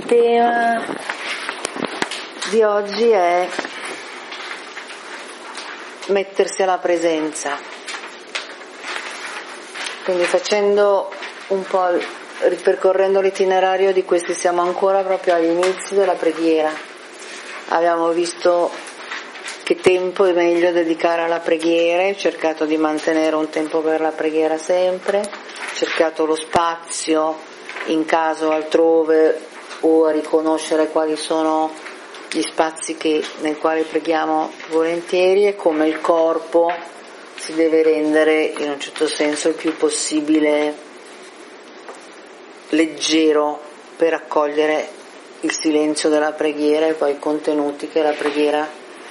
tema di oggi è mettersi alla presenza. Quindi facendo un po', ripercorrendo l'itinerario di questi, siamo ancora proprio agli inizi della preghiera. Abbiamo visto che tempo è meglio dedicare alla preghiera, ho cercato di mantenere un tempo per la preghiera sempre, ho cercato lo spazio in caso altrove o a riconoscere quali sono gli spazi nei quali preghiamo volentieri e come il corpo si deve rendere in un certo senso il più possibile leggero per accogliere il silenzio della preghiera e poi i contenuti che la preghiera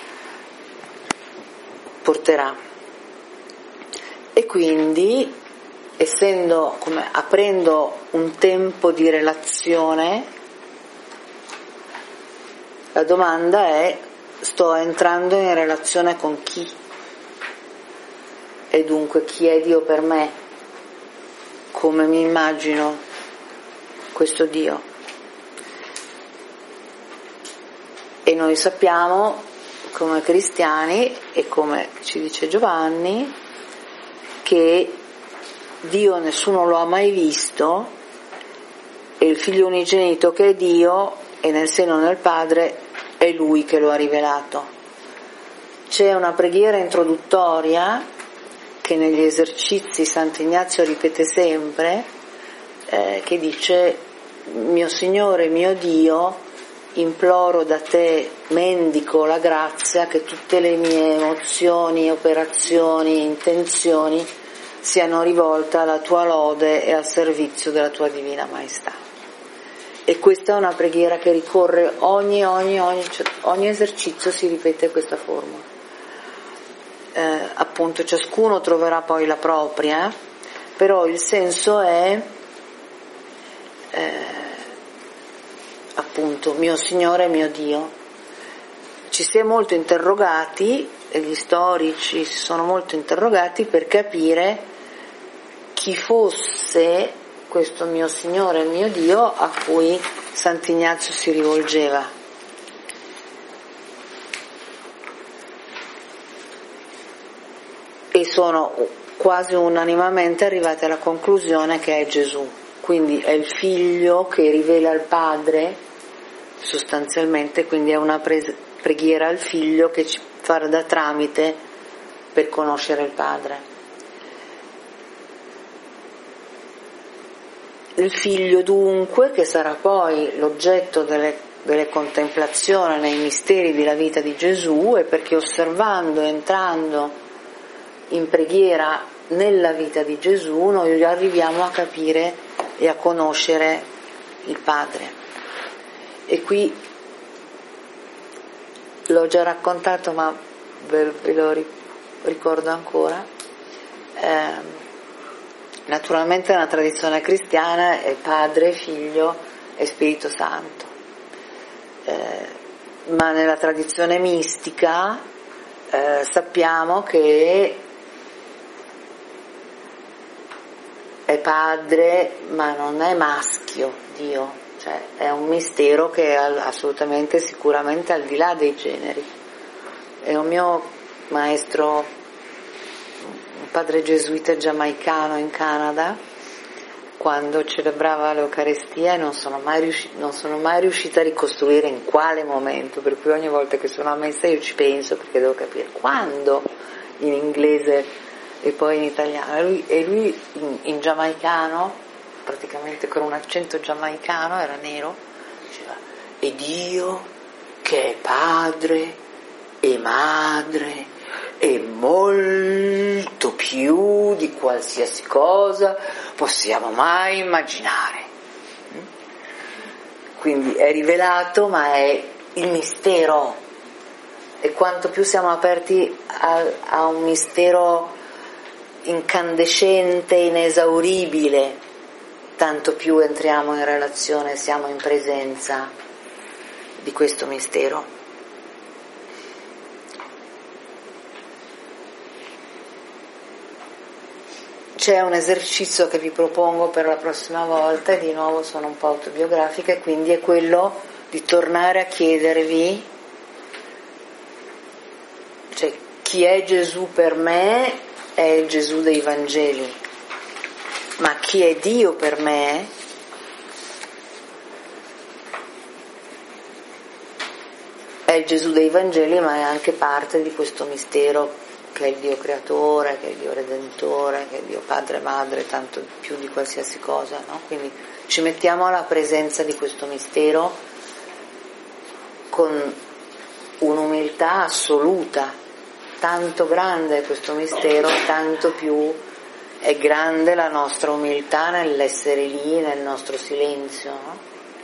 porterà. E quindi, aprendo un tempo di relazione, la domanda è: sto entrando in relazione con chi? E dunque chi è Dio per me? Come mi immagino questo Dio? E noi sappiamo, come cristiani, e come ci dice Giovanni, che Dio nessuno lo ha mai visto, e il Figlio unigenito che è Dio e nel seno del Padre è Lui che lo ha rivelato. C'è una preghiera introduttoria che negli esercizi Sant'Ignazio ripete sempre, che dice: mio Signore, mio Dio, imploro da te, mendico la grazia che tutte le mie emozioni, operazioni, intenzioni siano rivolte alla tua lode e al servizio della tua divina maestà. E questa è una preghiera che ricorre ogni esercizio, si ripete questa formula. Appunto ciascuno troverà poi la propria, però il senso è appunto mio Signore e mio Dio. Ci si è molto interrogati, e gli storici si sono molto interrogati per capire chi fosse questo mio Signore e mio Dio a cui Sant'Ignazio si rivolgeva. E sono quasi unanimemente arrivati alla conclusione che è Gesù. Quindi è il Figlio che rivela il Padre, sostanzialmente, quindi è una preghiera al Figlio che ci fa da tramite per conoscere il Padre. Il Figlio dunque, che sarà poi l'oggetto delle contemplazioni nei misteri della vita di Gesù, è perché osservando, entrando in preghiera nella vita di Gesù, noi arriviamo a capire e a conoscere il Padre. E qui l'ho già raccontato, ma ve lo ricordo ancora. Naturalmente nella tradizione cristiana è Padre, Figlio e Spirito Santo, ma nella tradizione mistica sappiamo che è Padre, ma non è maschio Dio, cioè è un mistero che è assolutamente, sicuramente al di là dei generi. È un mio maestro, un padre gesuita giamaicano in Canada, quando celebrava l'Eucaristia, e non sono mai riuscita a ricostruire in quale momento, per cui ogni volta che sono a messa io ci penso, perché devo capire quando, in inglese e poi in italiano, e lui in giamaicano, praticamente con un accento giamaicano, era nero, diceva: e Dio che è Padre e Madre e molto più di qualsiasi cosa possiamo mai immaginare. Quindi è rivelato, ma è il mistero, e quanto più siamo aperti a un mistero incandescente, inesauribile, tanto più entriamo in relazione, siamo in presenza di questo mistero. c'è un esercizio che vi propongo per la prossima volta, e di nuovo sono un po' autobiografica, e quindi è quello di tornare a chiedervi, cioè, chi è Gesù per me è il Gesù dei Vangeli, ma chi è Dio per me è il Gesù dei Vangeli, ma è anche parte di questo mistero che è il Dio creatore, che è il Dio redentore, che è il Dio padre e madre, tanto più di qualsiasi cosa, no? Quindi ci mettiamo alla presenza di questo mistero con un'umiltà assoluta. Tanto grande è questo mistero, tanto più è grande la nostra umiltà nell'essere lì, nel nostro silenzio, no?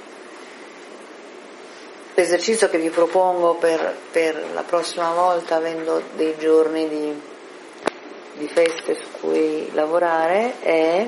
L'esercizio che vi propongo per la prossima volta, avendo dei giorni di feste su cui lavorare, è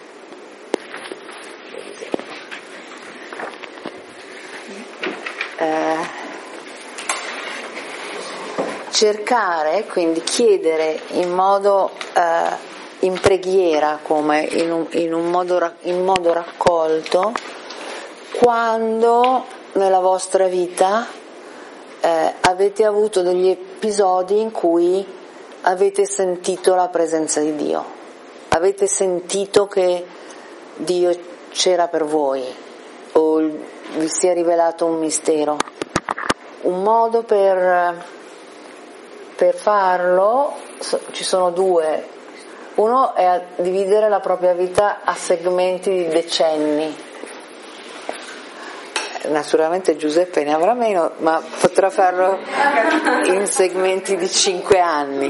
cercare, quindi chiedere in modo in preghiera, come in modo raccolto, quando nella vostra vita avete avuto degli episodi in cui avete sentito la presenza di Dio, avete sentito che Dio c'era per voi, o vi si è rivelato un mistero. Un modo per farlo, ci sono due. Uno è dividere la propria vita a segmenti di decenni. Naturalmente Giuseppe ne avrà meno, ma potrà farlo in segmenti di 5 anni.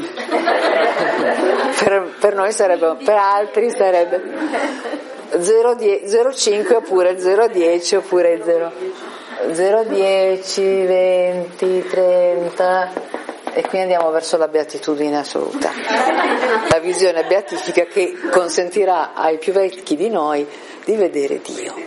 Per noi sarebbe, per altri sarebbe 0,5 oppure 0,10 oppure 0,10, 20, 30, e quindi andiamo verso la beatitudine assoluta, la visione beatifica che consentirà ai più vecchi di noi di vedere Dio.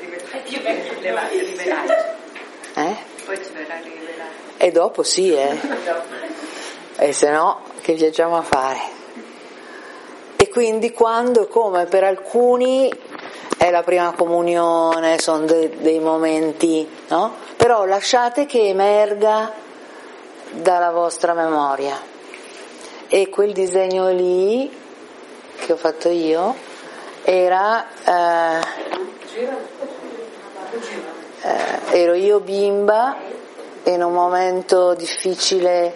Poi ci verrà rivelato. E dopo sì, e se no che viaggiamo a fare? E quindi quando, come per alcuni è la prima comunione, sono dei momenti, no? Però lasciate che emerga dalla vostra memoria. E quel disegno lì che ho fatto io era ero io bimba in un momento difficile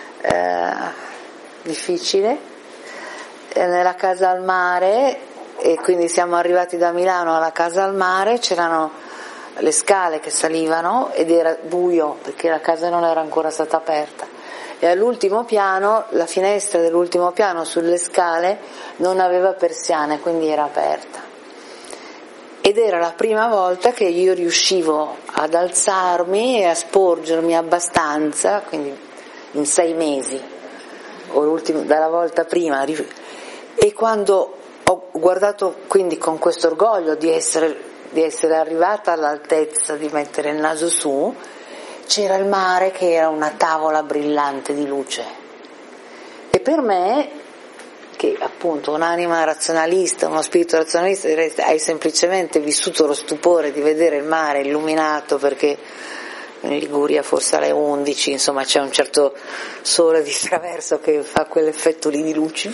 nella casa al mare, e quindi siamo arrivati da Milano alla casa al mare, c'erano le scale che salivano ed era buio perché la casa non era ancora stata aperta, e all'ultimo piano la finestra dell'ultimo piano sulle scale non aveva persiane, quindi era aperta. Ed era la prima volta che io riuscivo ad alzarmi e a sporgermi abbastanza, quindi in 6 mesi, o dalla volta prima. E quando ho guardato quindi con questo orgoglio di essere arrivata all'altezza di mettere il naso su, c'era il mare che era una tavola brillante di luce. E per me, che appunto un'anima razionalista, uno spirito razionalista, hai semplicemente vissuto lo stupore di vedere il mare illuminato, perché in Liguria forse alle 11, insomma c'è un certo sole di traverso che fa quell'effetto lì di luci,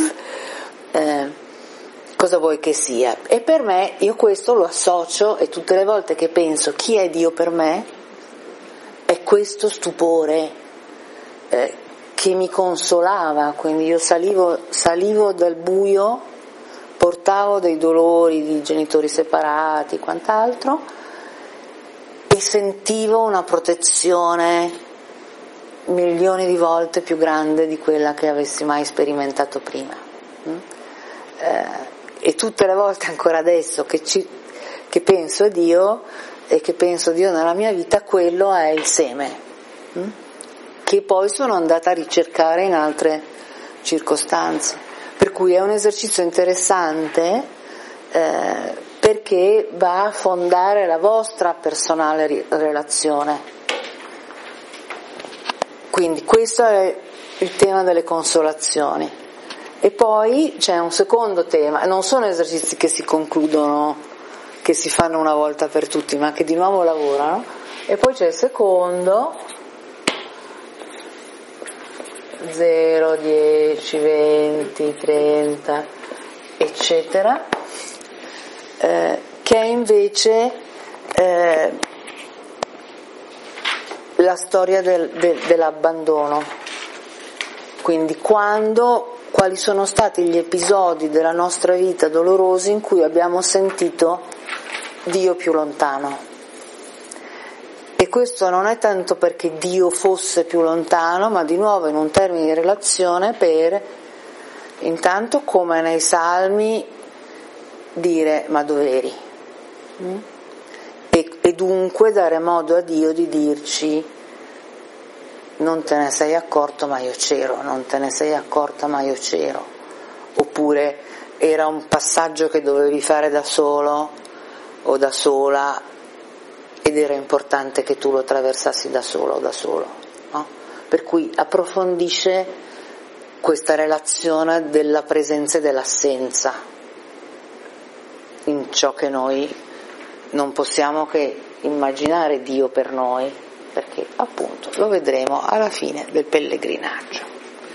cosa vuoi che sia? E per me, io questo lo associo, e tutte le volte che penso chi è Dio per me è questo stupore che mi consolava. Quindi io salivo dal buio, portavo dei dolori di genitori separati, quant'altro, e sentivo una protezione milioni di volte più grande di quella che avessi mai sperimentato prima. E tutte le volte, ancora adesso, che penso a Dio e che penso a Dio nella mia vita, quello è il seme che poi sono andata a ricercare in altre circostanze, per cui è un esercizio interessante perché va a fondare la vostra personale relazione. Quindi questo è il tema delle consolazioni, E poi c'è un secondo tema, non sono esercizi che si concludono, che si fanno una volta per tutti, ma che di nuovo lavorano. E poi c'è il secondo, 0, 10, 20, 30, eccetera, che è invece la storia dell'abbandono. Quindi quali sono stati gli episodi della nostra vita dolorosi in cui abbiamo sentito Dio più lontano. E questo non è tanto perché Dio fosse più lontano, ma di nuovo in un termine di relazione per, intanto come nei Salmi, dire ma dov'eri? E dunque dare modo a Dio di dirci non te ne sei accorto ma io c'ero, non te ne sei accorta ma io c'ero, oppure era un passaggio che dovevi fare da solo o da sola ed era importante che tu lo attraversassi da solo o da solo, no? Per cui approfondisce questa relazione della presenza e dell'assenza in ciò che noi non possiamo che immaginare Dio per noi, perché appunto lo vedremo alla fine del pellegrinaggio.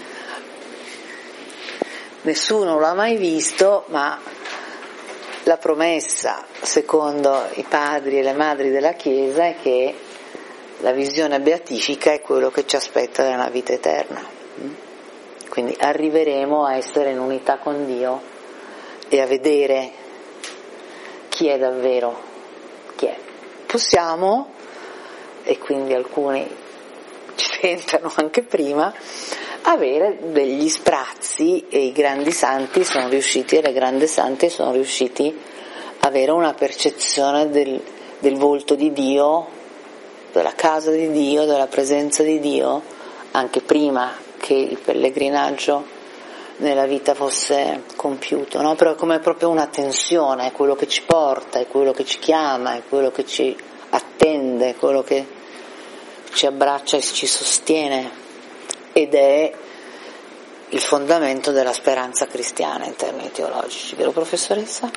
Nessuno l'ha mai visto, ma la promessa, secondo i padri e le madri della Chiesa, è che la visione beatifica è quello che ci aspetta nella vita eterna. Quindi arriveremo a essere in unità con Dio e a vedere chi è davvero, chi è. Possiamo, e quindi alcuni ci tentano anche prima, avere degli sprazzi, e i grandi santi sono riusciti, e le grandi sante sono riusciti a avere una percezione del volto di Dio, della casa di Dio, della presenza di Dio, anche prima che il pellegrinaggio nella vita fosse compiuto, no? Però come proprio una tensione, è quello che ci porta, è quello che ci chiama, è quello che ci attende, è quello che ci abbraccia e ci sostiene, ed è il fondamento della speranza cristiana in termini teologici, vero professoressa?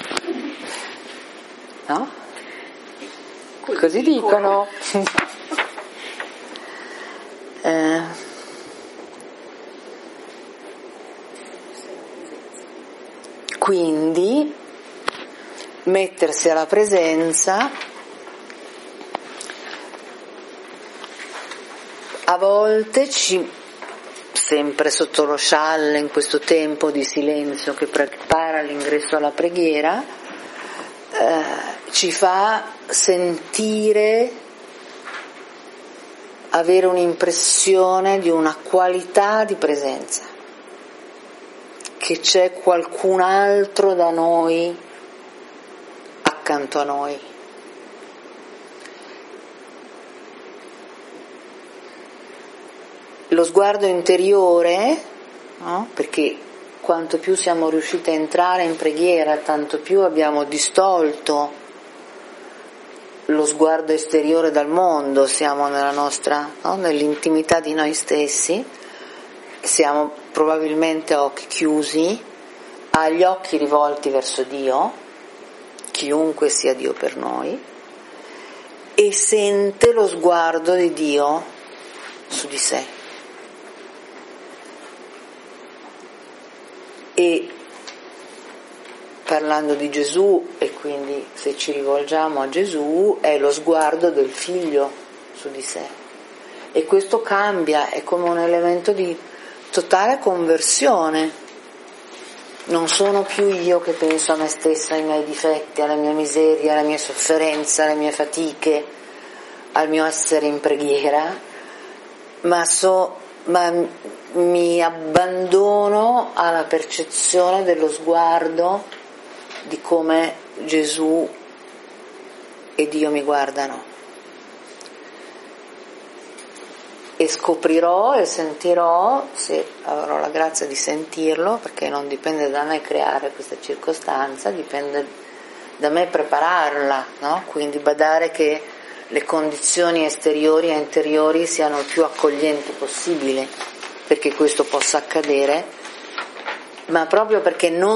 No? Così dicono. Quindi mettersi alla presenza a volte sempre sotto lo scialle, in questo tempo di silenzio che prepara l'ingresso alla preghiera, ci fa sentire, avere un'impressione di una qualità di presenza, che c'è qualcun altro da noi, accanto a noi. Lo sguardo interiore, no? Perché quanto più siamo riusciti a entrare in preghiera, tanto più abbiamo distolto lo sguardo esteriore dal mondo, siamo nella nostra, no? Nell'intimità di noi stessi, siamo probabilmente a occhi chiusi, agli occhi rivolti verso Dio, chiunque sia Dio per noi, e sente lo sguardo di Dio su di sé. E parlando di Gesù, e quindi se ci rivolgiamo a Gesù, è lo sguardo del figlio su di sé, e questo cambia, è come un elemento di totale conversione. Non sono più io che penso a me stessa, ai miei difetti, alla mia miseria, alla mia sofferenza, alle mie fatiche, al mio essere in preghiera, ma mi abbandono alla percezione dello sguardo di come Gesù e Dio mi guardano, e scoprirò e sentirò, se avrò la grazia di sentirlo, perché non dipende da me creare questa circostanza, dipende da me prepararla, no? Quindi badare che le condizioni esteriori e interiori siano il più accoglienti possibile perché questo possa accadere, ma proprio perché non